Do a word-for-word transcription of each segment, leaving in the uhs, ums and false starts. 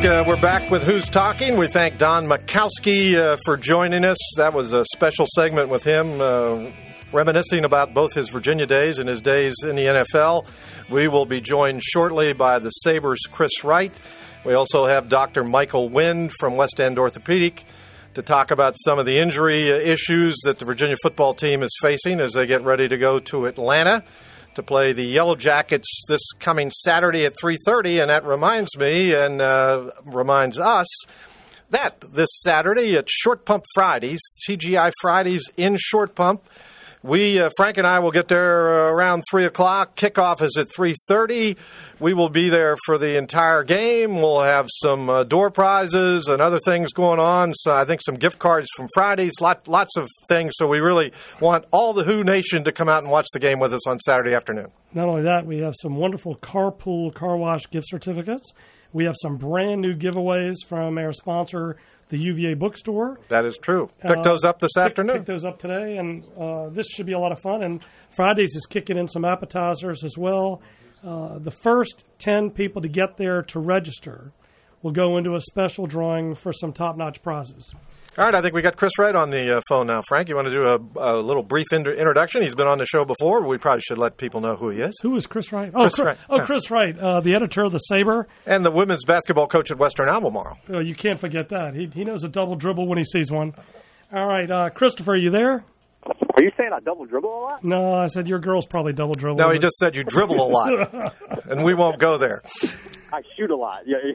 Uh, we're back with Who's Talking. We thank Don Makowski uh, for joining us. That was a special segment with him, uh, reminiscing about both his Virginia days and his days in the N F L. We will be joined shortly by the Sabres' Chris Wright. We also have Doctor Michael Wind from West End Orthopedic to talk about some of the injury issues that the Virginia football team is facing as they get ready to go to Atlanta to play the Yellow Jackets this coming Saturday at three thirty. And that reminds me and uh, reminds us that this Saturday at Short Pump Fridays, T G I Fridays in Short Pump, we, uh, Frank and I will get there uh, around three o'clock. Kickoff is at three thirty. We will be there for the entire game. We'll have some uh, door prizes and other things going on. So I think some gift cards from Fridays, lot, lots of things. So we really want all the Who Nation to come out and watch the game with us on Saturday afternoon. Not only that, we have some wonderful Carpool Car Wash gift certificates. We have some brand new giveaways from our sponsor, the U V A Bookstore. That is true. Pick uh, those up this pick, afternoon. Pick those up today, and uh, this should be a lot of fun. And Fridays is kicking in some appetizers as well. Uh, the first ten people to get there to register will go into a special drawing for some top-notch prizes. All right, I think we got Chris Wright on the uh, phone now. Frank, you want to do a, a little brief in- introduction? He's been on the show before. But we probably should let people know who he is. Who is Chris Wright? Oh, Chris, Chris Wright. Oh, Chris Wright, uh, the editor of the Sabre. And the women's basketball coach at Western Albemarle. Oh, you can't forget that. He he knows a double dribble when he sees one. All right, uh, Christopher, are you there? Are you saying I double dribble a lot? No, I said your girl's probably double dribble. No, he just said you dribble a lot, and we won't go there. I shoot a lot. Yeah.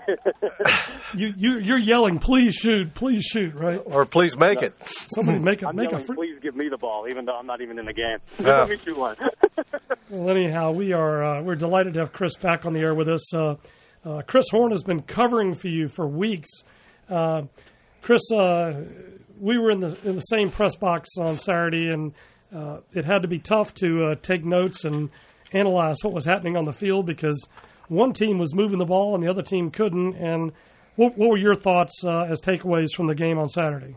you you you're yelling, please shoot, please shoot, right? Or please make no. it. Somebody make it. I'm make yelling, a free- please give me the ball, even though I'm not even in the game. Yeah. Let me shoot one. Well, anyhow, we are uh, we're delighted to have Chris back on the air with us. Uh, uh, Chris Horn has been covering for you for weeks. Uh, Chris, uh, we were in the in the same press box on Saturday, and uh, it had to be tough to uh, take notes and analyze what was happening on the field because one team was moving the ball and the other team couldn't. And what, what were your thoughts uh, as takeaways from the game on Saturday?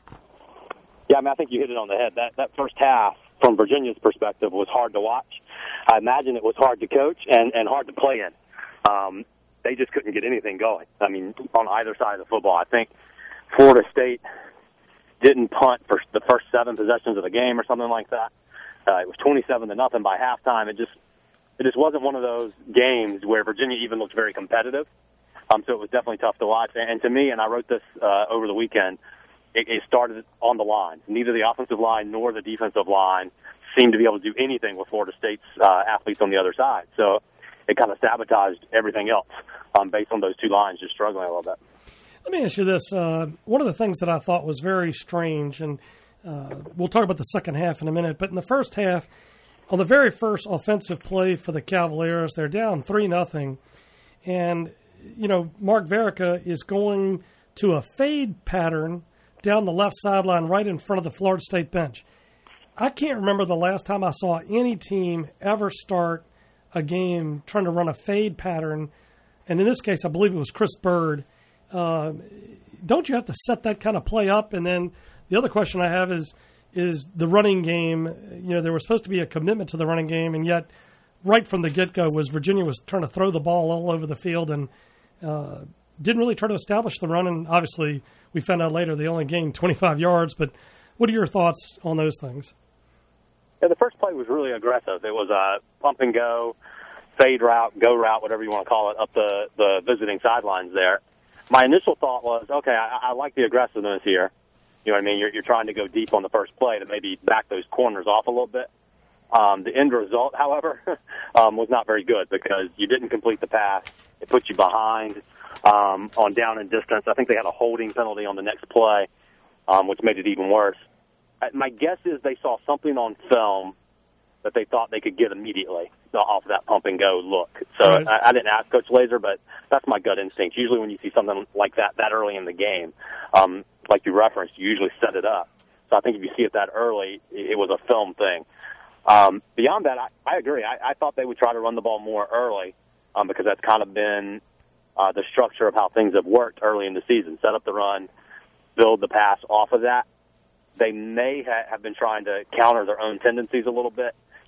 Yeah, I mean, I think you hit it on the head. That that first half, from Virginia's perspective, was hard to watch. I imagine it was hard to coach and, and hard to play in. Um, they just couldn't get anything going. I mean, on either side of the football. I think Florida State didn't punt for the first seven possessions of the game or something like that. Uh, it was twenty-seven to nothing by halftime. It just it just wasn't one of those games where Virginia even looked very competitive. Um, so it was definitely tough to watch. And, and to me, and I wrote this uh, over the weekend, it, it started on the line. Neither the offensive line nor the defensive line seemed to be able to do anything with Florida State's uh, athletes on the other side. So it kind of sabotaged everything else um, based on those two lines just struggling a little bit. Let me ask you this. Uh, one of the things that I thought was very strange, and uh, we'll talk about the second half in a minute, but in the first half, on the very first offensive play for the Cavaliers, they're down three nothing, and, you know, Mark Verica is going to a fade pattern down the left sideline right in front of the Florida State bench. I can't remember the last time I saw any team ever start a game trying to run a fade pattern, and in this case, I believe it was Chris Bird. Uh, don't you have to set that kind of play up? And then the other question I have is, is the running game. You know, there was supposed to be a commitment to the running game, and yet right from the get-go was Virginia was trying to throw the ball all over the field and uh, didn't really try to establish the run. And obviously, we found out later they only gained twenty-five yards. But what are your thoughts on those things? Yeah, the first play was really aggressive. It was a pump and go, fade route, go route, whatever you want to call it, up the, the visiting sidelines there. My initial thought was, okay, I, I like the aggressiveness here. You know what I mean? You're, you're trying to go deep on the first play to maybe back those corners off a little bit. Um, the end result, however, um, was not very good because you didn't complete the pass. It put you behind um, on down and distance. I think they had a holding penalty on the next play, um, which made it even worse. My guess is they saw something on film that they thought they could get immediately off that pump and go look. So right. I, I didn't ask Coach Laser, but that's my gut instinct. Usually when you see something like that that early in the game, um, like you referenced, you usually set it up. So I think if you see it that early, it was a film thing. Um, beyond that, I, I agree. I, I thought they would try to run the ball more early um, because that's kind of been uh, the structure of how things have worked early in the season. Set up the run, build the pass off of that. They may ha- have been trying to counter their own tendencies a little bit.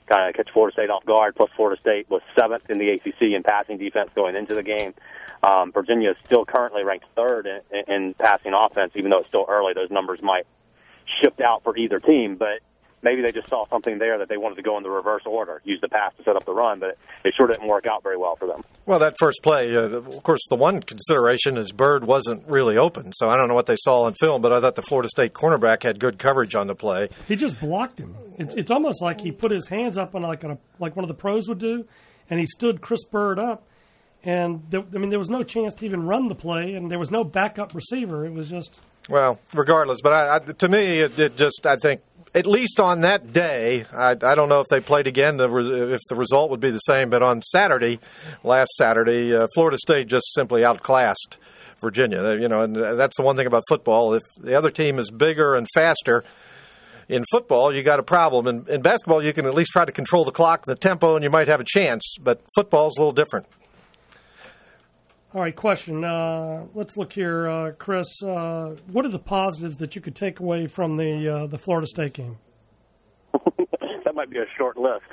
kind of catch Florida State off guard. Plus, Florida State was seventh in the A C C in passing defense going into the game. Um, Virginia is still currently ranked third in, in passing offense, even though it's still early. Those numbers might shift out for either team, but maybe they just saw something there that they wanted to go in the reverse order, use the pass to set up the run, but it sure didn't work out very well for them. Well, that first play, uh, of course, the one consideration is Bird wasn't really open, so I don't know what they saw on film, but I thought the Florida State cornerback had good coverage on the play. He just blocked him. It's, it's almost like he put his hands up on like a, like one of the pros would do, and he stood Chris Bird up, and there, I mean, there was no chance to even run the play, and there was no backup receiver. It was just... Well, regardless, but I, I, to me, it, it just, I think, at least on that day, I, I don't know if they played again, the, if the result would be the same, but on Saturday, last Saturday, uh, Florida State just simply outclassed Virginia. You know, and that's the one thing about football. If the other team is bigger and faster, in football, you got a problem. In, in basketball, you can at least try to control the clock and the tempo, and you might have a chance, but football is a little different. All right, question. Uh, let's look here, uh, Chris. Uh, what are the positives that you could take away from the uh, the Florida State game? That might be a short list.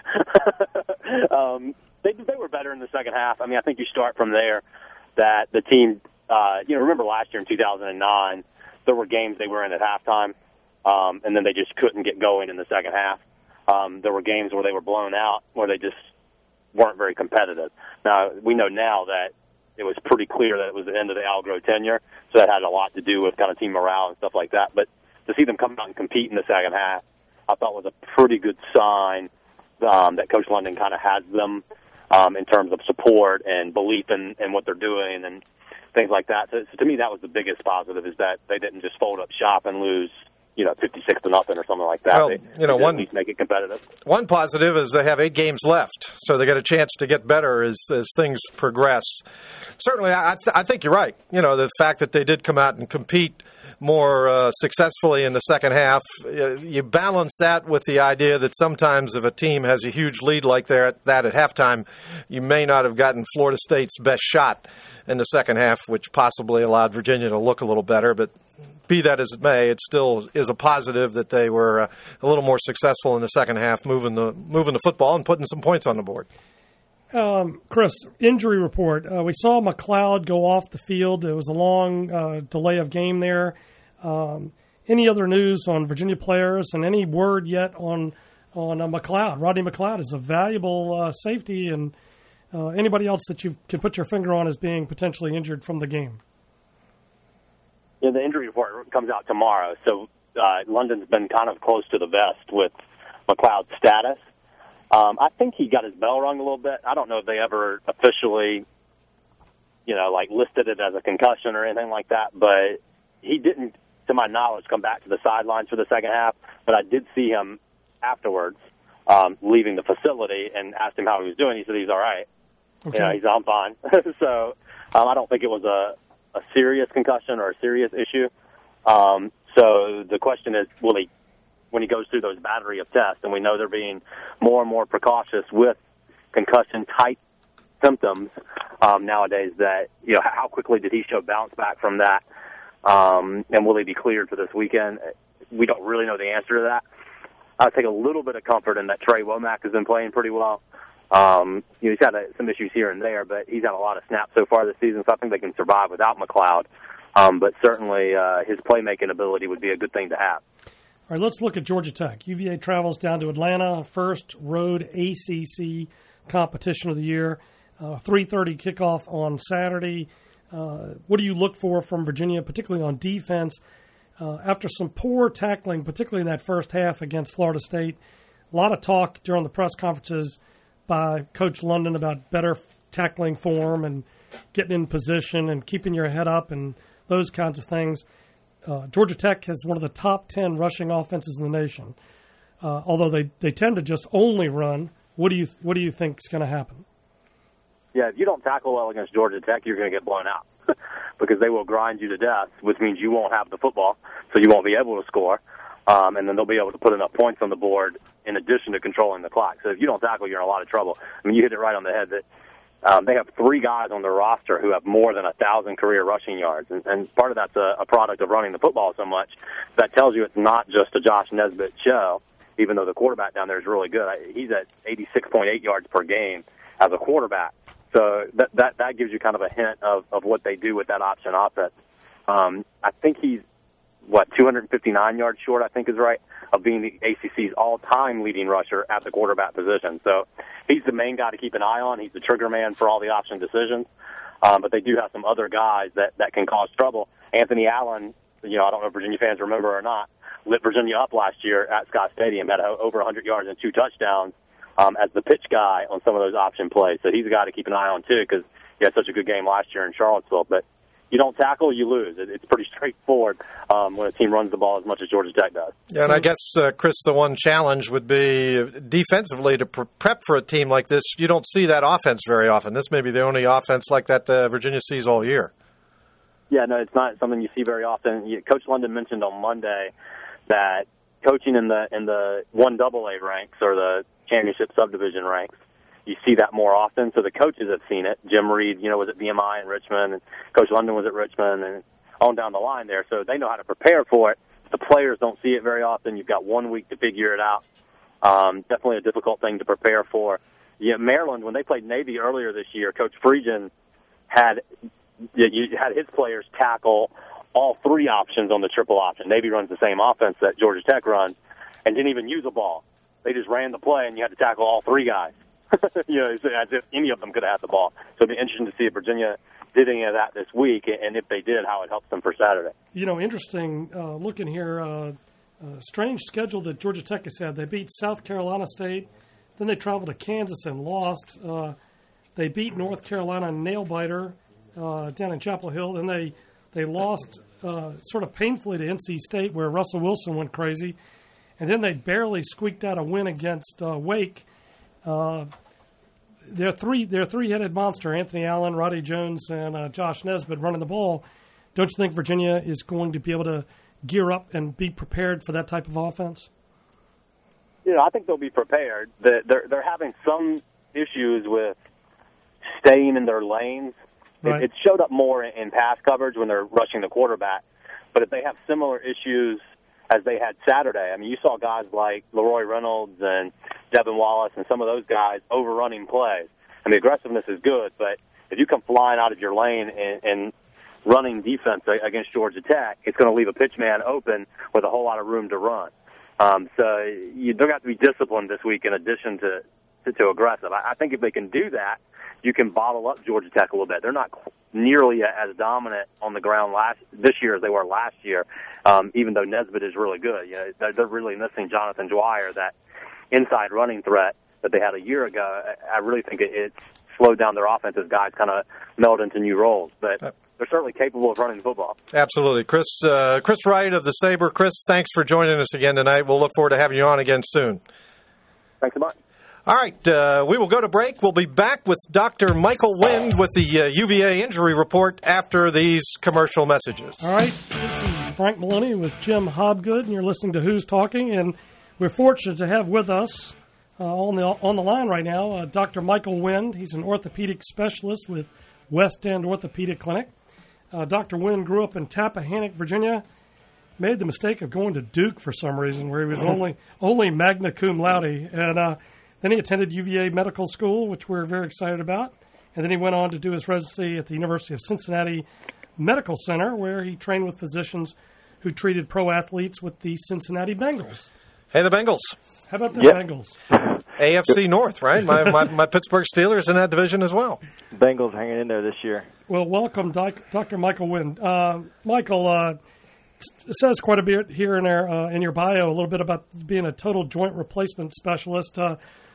um, they they were better in the second half. I mean, I think you start from there. That the team, uh, you know, remember last year in two thousand nine, there were games they were in at halftime, um, and then they just couldn't get going in the second half. Um, there were games where they were blown out, where they just weren't very competitive. Now we know now that it was pretty clear that it was the end of the Algro tenure, so that had a lot to do with kind of team morale and stuff like that. But to see them come out and compete in the second half, I thought was a pretty good sign um, that Coach London kind of has them um, in terms of support and belief in, in what they're doing and things like that. So, so to me, that was the biggest positive, is that they didn't just fold up shop and lose, you know, fifty-six to nothing or something like that. Well, they, you know, they one at least make it competitive. One positive is they have eight games left, so they get a chance to get better as as things progress. Certainly, I, th- I think you're right. You know, the fact that they did come out and compete more uh, successfully in the second half, uh, you balance that with the idea that sometimes if a team has a huge lead like that at halftime, you may not have gotten Florida State's best shot in the second half, which possibly allowed Virginia to look a little better, but be that as it may, it still is a positive that they were uh, a little more successful in the second half, moving the moving the football and putting some points on the board. Um, Chris, injury report. Uh, we saw McLeod go off the field. There was a long uh, delay of game there. Um, any other news on Virginia players, and any word yet on on uh, McLeod? Rodney McLeod is a valuable uh, safety, and uh, anybody else that you can put your finger on as being potentially injured from the game? Yeah, the injury report comes out tomorrow, so uh, London's been kind of close to the vest with McLeod's status. Um, I think he got his bell rung a little bit. I don't know if they ever officially, you know, like listed it as a concussion or anything like that, but he didn't, to my knowledge, come back to the sidelines for the second half, but I did see him afterwards um, leaving the facility and asked him how he was doing. He said he's all right. Okay. You know, he's I'm fine. so um, I don't think it was a, a serious concussion or a serious issue. Um, so the question is, will he, when he goes through those battery of tests, and we know they're being more and more precautious with concussion-type symptoms um, nowadays, that, you know, how quickly did he show bounce back from that, um, and will he be cleared for this weekend? We don't really know the answer to that. I take a little bit of comfort in that Trey Womack has been playing pretty well. Um, you know, he's had a, some issues here and there, but he's had a lot of snaps so far this season, so I think they can survive without McLeod. Um, but certainly uh, his playmaking ability would be a good thing to have. All right, let's look at Georgia Tech. U V A travels down to Atlanta, first road A C C competition of the year. Uh, three thirty kickoff on Saturday. Uh, what do you look for from Virginia, particularly on defense? Uh, after some poor tackling, particularly in that first half against Florida State, a lot of talk during the press conferences by Coach London about better tackling form and getting in position and keeping your head up and those kinds of things. Uh, Georgia Tech has one of the top ten rushing offenses in the nation. Uh, although they, they tend to just only run, what do you what do you think is going to happen? Yeah, if you don't tackle well against Georgia Tech, you're going to get blown out because they will grind you to death, which means you won't have the football, so you won't be able to score, um, and then they'll be able to put enough points on the board in addition to controlling the clock. So if you don't tackle, you're in a lot of trouble. I mean, you hit it right on the head that Um, they have three guys on their roster who have more than a thousand career rushing yards, and, and part of that's a, a product of running the football so much. That tells you it's not just a Josh Nesbitt show. even though the quarterback down there is really good. He's at eighty-six point eight yards per game as a quarterback. So that that, that gives you kind of a hint of, of what they do with that option offense. Um, I think he's, what, two hundred fifty-nine yards short, I think is right, of being the A C C's all-time leading rusher at the quarterback position. So he's the main guy to keep an eye on. He's the trigger man for all the option decisions. Um, but they do have some other guys that, that can cause trouble. Anthony Allen, you know, I don't know if Virginia fans remember or not, lit Virginia up last year at Scott Stadium, had over one hundred yards and two touchdowns um, as the pitch guy on some of those option plays. So he's a guy to keep an eye on, too, because he had such a good game last year in Charlottesville. But you don't tackle, you lose. It's pretty straightforward um, when a team runs the ball as much as Georgia Tech does. Yeah, and I guess, uh, Chris, the one challenge would be defensively to pre- prep for a team like this. You don't see that offense very often. This may be the only offense like that uh, Virginia sees all year. Yeah, no, it's not something you see very often. Coach London mentioned on Monday that coaching in the in the one double A ranks or the championship subdivision ranks, you see that more often. So the coaches have seen it. Jim Reed, you know, was at B M I in Richmond, and Coach London was at Richmond, and on down the line there. So they know how to prepare for it. The players don't see it very often. You've got one week to figure it out. Um, definitely a difficult thing to prepare for. Yeah, Maryland, when they played Navy earlier this year, Coach Friedgen had you had his players tackle all three options on the triple option. Navy runs the same offense that Georgia Tech runs, and didn't even use a ball. They just ran the play, and you had to tackle all three guys. You know, as if any of them could have had the ball. So it'd be interesting to see if Virginia did any of that this week, and if they did, how it helps them for Saturday. You know, interesting uh, looking here. Uh, uh, strange schedule that Georgia Tech has had. They beat South Carolina State, then they traveled to Kansas and lost. Uh, they beat North Carolina nail-biter uh, down in Chapel Hill, then they they lost uh, sort of painfully to N C State, where Russell Wilson went crazy, and then they barely squeaked out a win against uh, Wake. Uh, they're three. They're a three-headed monster: Anthony Allen, Roddy Jones, and uh, Josh Nesbitt running the ball. Don't you think Virginia is going to be able to gear up and be prepared for that type of offense? You know, I think they'll be prepared. They're they're having some issues with staying in their lanes. Right. It, it showed up more in, in pass coverage when they're rushing the quarterback. But if they have similar issues as they had Saturday, I mean, you saw guys like Leroy Reynolds and Devin Wallace and some of those guys overrunning plays. And the aggressiveness is good, but if you come flying out of your lane and, and running defense against Georgia Tech, it's going to leave a pitch man open with a whole lot of room to run. Um, so you don't have to be disciplined this week in addition to, to, to aggressive. I, I think if they can do that, you can bottle up Georgia Tech a little bit. They're not nearly as dominant on the ground last this year as they were last year, um, even though Nesbitt is really good. You know, they're, they're really missing Jonathan Dwyer, that inside running threat that they had a year ago. I really think it, it's slowed down their offense as guys kind of meld into new roles. But they're certainly capable of running the football. Absolutely. Chris uh, Chris Wright of the Sabre. Chris, thanks for joining us again tonight. We'll look forward to having you on again soon. Thanks so much. All right, uh, we will go to break. We'll be back with Doctor Michael Wind with the uh, U V A injury report after these commercial messages. All right, this is Frank Maloney with Jim Hobgood, and you're listening to Who's Talking, and we're fortunate to have with us uh, on the on the line right now uh, Doctor Michael Wind. He's an orthopedic specialist with West End Orthopedic Clinic. Uh, Doctor Wind grew up in Tappahannock, Virginia, made the mistake of going to Duke for some reason, where he was only only magna cum laude, and uh, then he attended U V A Medical School, which we're very excited about. And then he went on to do his residency at the University of Cincinnati Medical Center, where he trained with physicians who treated pro athletes with the Cincinnati Bengals. Hey, the Bengals. How about the yep. Bengals? A F C North, right? My, my my Pittsburgh Steelers in that division as well. Bengals hanging in there this year. Well, welcome, Doc, Doctor Michael Wind. Uh, Michael, uh, it says quite a bit here in, our, uh, in your bio, a little bit about being a total joint replacement specialist. Uh,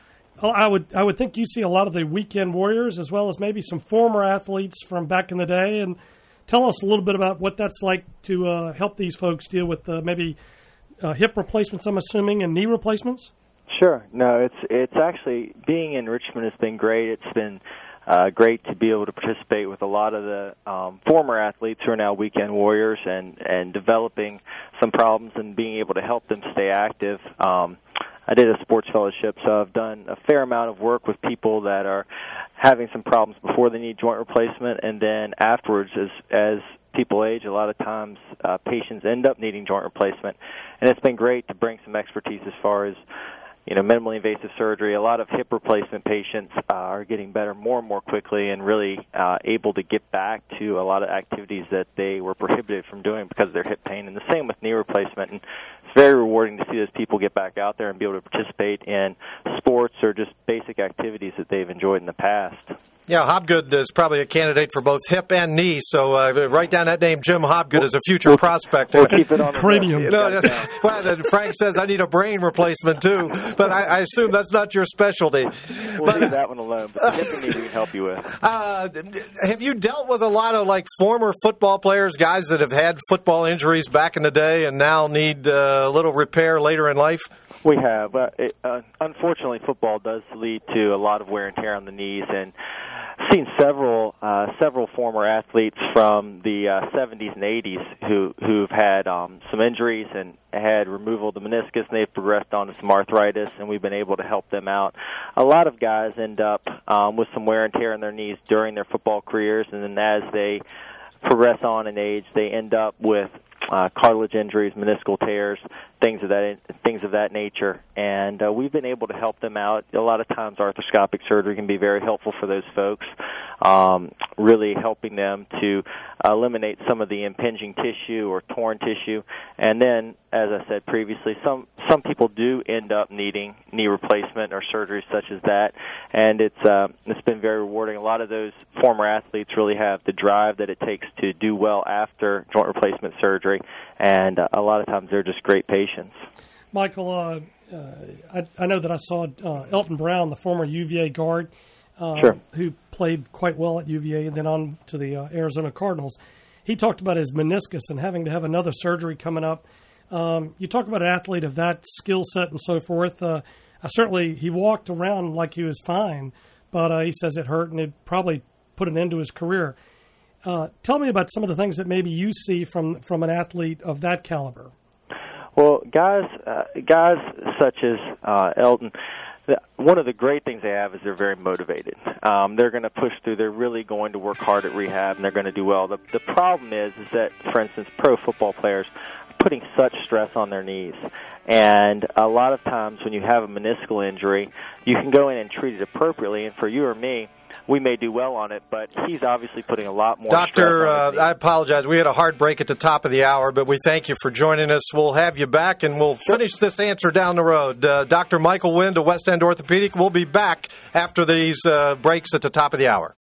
I would I would think you see a lot of the weekend warriors as well as maybe some former athletes from back in the day. And tell us a little bit about what that's like to uh, help these folks deal with uh, maybe uh, hip replacements, I'm assuming, and knee replacements. Sure. No, it's it's actually, being in Richmond has been great. It's been uh, great to be able to participate with a lot of the um, former athletes who are now weekend warriors and, and developing some problems and being able to help them stay active. Um, I did a sports fellowship, so I've done a fair amount of work with people that are having some problems before they need joint replacement, and then afterwards as as people age, a lot of times uh, patients end up needing joint replacement. And it's been great to bring some expertise as far as, you know, minimally invasive surgery. A lot of hip replacement patients uh, are getting better more and more quickly and really uh, able to get back to a lot of activities that they were prohibited from doing because of their hip pain. And the same with knee replacement. And it's very rewarding to see those people get back out there and be able to participate in sports or just basic activities that they've enjoyed in the past. Yeah, Hobgood is probably a candidate for both hip and knee, so uh, write down that name, Jim Hobgood, as a future we'll, prospect. We'll keep it on the cranium. You know, well, Frank says I need a brain replacement too, but I, I assume that's not your specialty. We'll but, leave that one alone. But the hip and knee we can help you with. Uh, have you dealt with a lot of like former football players, guys that have had football injuries back in the day and now need uh, a little repair later in life? We have. Uh, it, uh, unfortunately, football does lead to a lot of wear and tear on the knees, and I've seen several uh, several former athletes from the uh, seventies and eighties who who've had um, some injuries and had removal of the meniscus, and they've progressed on to some arthritis, and we've been able to help them out. A lot of guys end up um, with some wear and tear in their knees during their football careers, and then as they progress on in age, they end up with uh, cartilage injuries, meniscal tears, things of that things of that nature, and uh, we've been able to help them out. A lot of times, arthroscopic surgery can be very helpful for those folks, um, really helping them to eliminate some of the impinging tissue or torn tissue. And then, as I said previously, some some people do end up needing knee replacement or surgery such as that, and it's uh, it's been very rewarding. A lot of those former athletes really have the drive that it takes to do well after joint replacement surgery, and uh, a lot of times they're just great patients. Michael, uh, uh, I, I know that I saw uh, Elton Brown, the former U V A guard, uh, sure. who played quite well at U V A and then on to the uh, Arizona Cardinals. He talked about his meniscus and having to have another surgery coming up. Um, you talk about an athlete of that skill set and so forth. Uh, I certainly, he walked around like he was fine, but uh, he says it hurt and it probably put an end to his career. Uh, tell me about some of the things that maybe you see from from an athlete of that caliber. Well, guys, uh, guys such as uh, Elton, the, one of the great things they have is they're very motivated. Um, they're going to push through. They're really going to work hard at rehab, and they're going to do well. The, the problem is, is that, for instance, pro football players are putting such stress on their knees. And a lot of times when you have a meniscal injury, you can go in and treat it appropriately. And for you or me, we may do well on it, but he's obviously putting a lot more Doctor, stress on uh, his I apologize. We had a hard break at the top of the hour, but we thank you for joining us. We'll have you back, and we'll finish this answer down the road. Uh, Doctor Michael Wind of West End Orthopedic will be back after these uh, breaks at the top of the hour.